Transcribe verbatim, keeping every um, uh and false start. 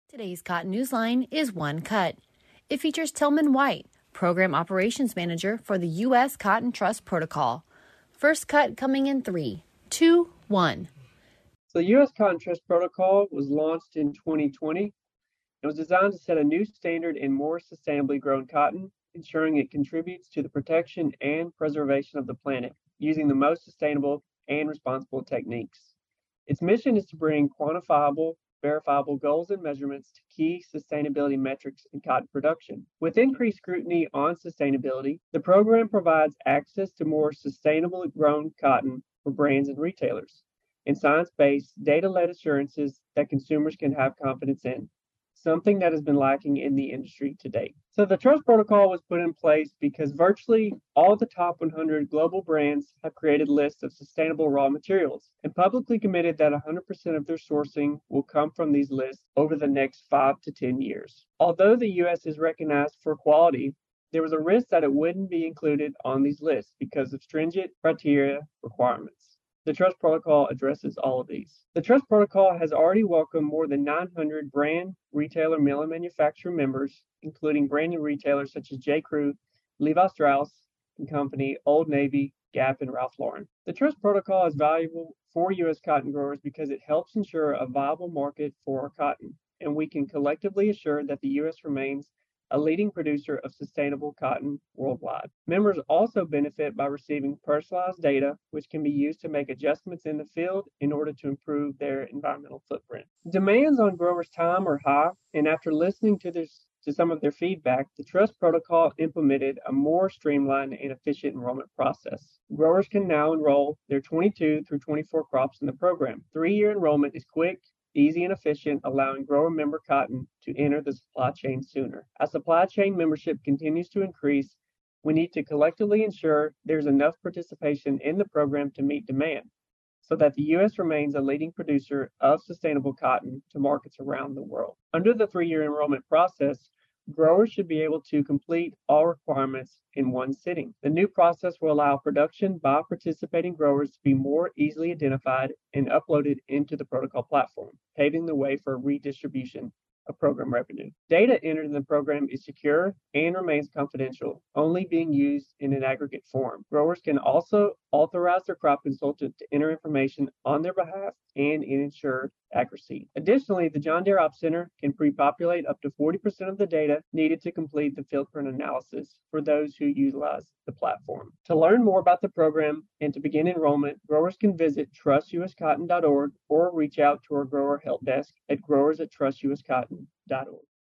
Today's Cotton Newsline is One Cut. It features Tillman White, Program Operations Manager for the U S Cotton Trust Protocol. First cut coming in three, two, one. So the U S Cotton Trust Protocol was launched in twenty twenty. It was designed to set a new standard in more sustainably grown cotton, ensuring it contributes to the protection and preservation of the planet using the most sustainable and responsible techniques. Its mission is to bring quantifiable, verifiable goals and measurements to key sustainability metrics in cotton production. With increased scrutiny on sustainability, the program provides access to more sustainably grown cotton for brands and retailers, and science-based, data-led assurances that consumers can have confidence in, something that has been lacking in the industry to date. So the Trust Protocol was put in place because virtually all the top one hundred global brands have created lists of sustainable raw materials and publicly committed that one hundred percent of their sourcing will come from these lists over the next five to ten years. Although the U S is recognized for quality, there was a risk that it wouldn't be included on these lists because of stringent criteria requirements. The Trust Protocol addresses all of these. The Trust Protocol has already welcomed more than nine hundred brand, retailer, mill, and manufacturer members, including branded retailers such as J. Crew, Levi Strauss and Company, Old Navy, Gap, and Ralph Lauren. The Trust Protocol is valuable for U S cotton growers because it helps ensure a viable market for our cotton, and we can collectively assure that the U S remains a leading producer of sustainable cotton worldwide. Members also benefit by receiving personalized data, which can be used to make adjustments in the field in order to improve their environmental footprint. Demands on growers' time are high, and after listening to this to some of their feedback, the Trust Protocol implemented a more streamlined and efficient enrollment process. Growers can now enroll their twenty-two through twenty-four crops in the program. Three-year enrollment is quick, easy, and efficient, allowing grower member cotton to enter the supply chain sooner. As supply chain membership continues to increase, we need to collectively ensure there's enough participation in the program to meet demand, so that the U S remains a leading producer of sustainable cotton to markets around the world. Under the three-year enrollment process, growers should be able to complete all requirements in one sitting. The new process will allow production by participating growers to be more easily identified and uploaded into the protocol platform, paving the way for redistribution of program revenue. Data entered in the program is secure and remains confidential, only being used in an aggregate form. Growers can also authorize their crop consultant to enter information on their behalf and ensure accuracy. Additionally, the John Deere Ops Center can pre-populate up to forty percent of the data needed to complete the field print analysis for those who utilize the platform. To learn more about the program and to begin enrollment, growers can visit trust u s cotton dot org or reach out to our grower help desk at growers at trust u s cotton dot org.